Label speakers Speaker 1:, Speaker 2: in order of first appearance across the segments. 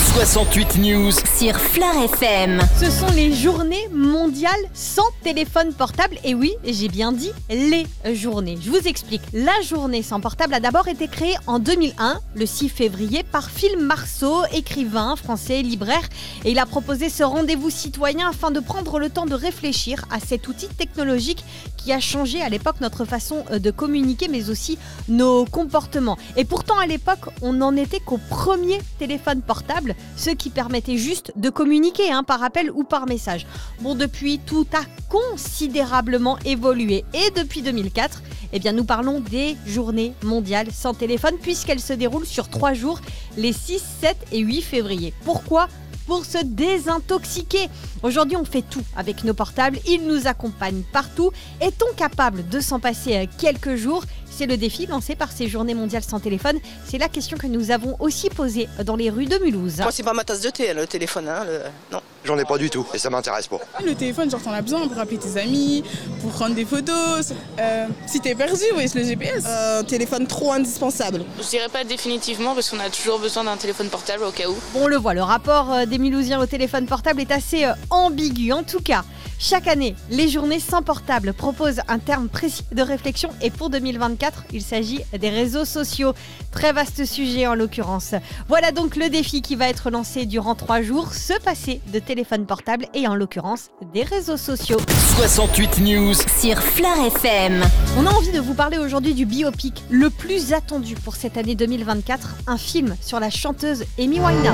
Speaker 1: 68 News
Speaker 2: sur Fleur FM.
Speaker 3: Ce sont les journées mondiales sans téléphone portable. Et oui, j'ai bien dit les journées. Je vous explique. La journée sans portable a d'abord été créée en 2001, le 6 février, par Phil Marceau, écrivain français, libraire. Et il a proposé ce rendez-vous citoyen afin de prendre le temps de réfléchir à cet outil technologique qui a changé à l'époque notre façon de communiquer, mais aussi nos comportements. Et pourtant, à l'époque, on n'en était qu'au premier téléphone portable, ceux qui permettaient juste de communiquer par appel ou par message. Bon, depuis, tout a considérablement évolué. Et depuis 2004, nous parlons des journées mondiales sans téléphone, puisqu'elles se déroulent sur 3 jours, les 6, 7 et 8 février. Pourquoi ? Pour se désintoxiquer. Aujourd'hui, on fait tout avec nos portables, ils nous accompagnent partout. Est-on capable de s'en passer quelques jours ? C'est le défi lancé par ces journées mondiales sans téléphone. C'est la question que nous avons aussi posée dans les rues de Mulhouse.
Speaker 4: Moi, c'est pas ma tasse de thé, le téléphone, non.
Speaker 5: J'en ai pas du tout et ça m'intéresse pas.
Speaker 6: Le téléphone, genre t'en as besoin pour appeler tes amis, pour prendre des photos. Si t'es perdu, oui, c'est le GPS.
Speaker 4: Un téléphone trop indispensable.
Speaker 7: Je dirais pas définitivement parce qu'on a toujours besoin d'un téléphone portable au cas où.
Speaker 3: Bon, on le voit, le rapport des Mulhousiens au téléphone portable est assez ambigu. En tout cas, chaque année, les journées sans portable proposent un terme précis de réflexion et pour 2024, il s'agit des réseaux sociaux. Très vaste sujet en l'occurrence. Voilà donc le défi qui va être lancé durant 3 jours, se passer de téléphone portable et en l'occurrence des réseaux sociaux.
Speaker 1: 68 News
Speaker 2: Sur Fleur FM.
Speaker 3: On a envie de vous parler aujourd'hui du biopic le plus attendu pour cette année 2024, un film sur la chanteuse Amy Winehouse.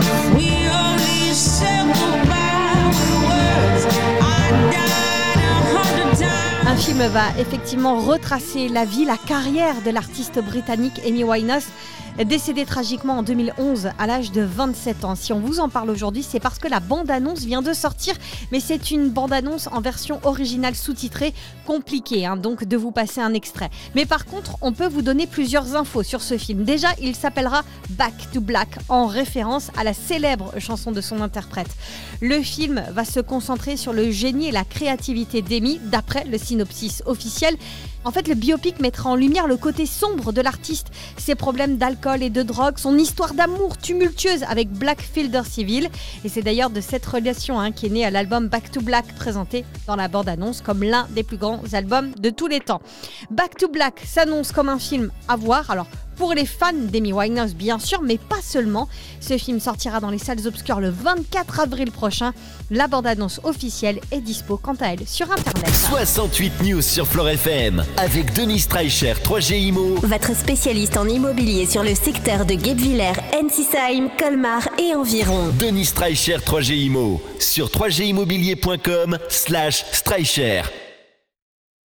Speaker 3: Un film va effectivement retracer la vie, la carrière de l'artiste britannique Amy Winehouse, décédée tragiquement en 2011 à l'âge de 27 ans. Si on vous en parle aujourd'hui, c'est parce que la bande-annonce vient de sortir, mais c'est une bande-annonce en version originale sous-titrée, compliquée donc de vous passer un extrait. Mais par contre, on peut vous donner plusieurs infos sur ce film. Déjà, il s'appellera Back to Black, en référence à la célèbre chanson de son interprète. Le film va se concentrer sur le génie et la créativité d'Amy, d'après le synopsis officiel. En fait, le biopic mettra en lumière le côté sombre de l'artiste, ses problèmes d'alcool et de drogue, son histoire d'amour tumultueuse avec Black Fielder Civil. Et c'est d'ailleurs de cette relation qui est née à l'album Back to Black, présenté dans la bande-annonce comme l'un des plus grands albums de tous les temps. Back to Black s'annonce comme un film à voir. Alors, pour les fans d'Amy Winehouse, bien sûr, mais pas seulement. Ce film sortira dans les salles obscures le 24 avril prochain. La bande-annonce officielle est dispo, quant à elle, sur Internet.
Speaker 1: 68 News sur Fleur FM avec Denis Streicher, 3G Immo.
Speaker 2: Votre spécialiste en immobilier sur le secteur de Guebwiller, Ensisheim, Colmar et environ.
Speaker 1: Denis Streicher, 3G Immo sur 3gimmobilier.com/Streicher.